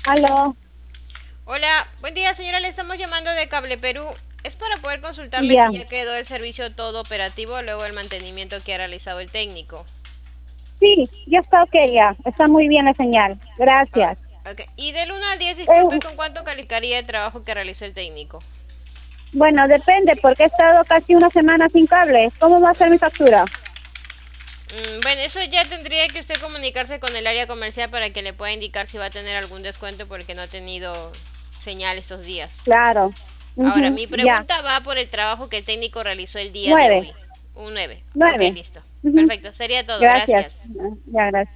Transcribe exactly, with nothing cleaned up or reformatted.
Aló, Hola, buen día señora, le estamos llamando de Cable Perú. Es para poder consultarle ya. si ya quedó el servicio todo operativo luego el mantenimiento que ha realizado el técnico. Sí, ya está ok, ya. Está muy bien la señal. Ah, Gracias. ok. Y del uno al diez, disculpe, Eh, ¿con cuánto calificaría el trabajo que realizó el técnico? bueno, depende, porque he estado casi una semana sin cable. ¿Cómo va a ser mi factura? Mm, bueno, eso ya tendría que usted comunicarse con el área comercial para que le pueda indicar si va a tener algún descuento porque no ha tenido señal estos días. Claro. Ahora, Ujú, mi ya. pregunta va por el trabajo que el técnico realizó el día de Nueve. hoy. Un nueve. Ok, Nueve. listo. Ujú, Perfecto, sería todo. gracias. Gracias. Ya, gracias.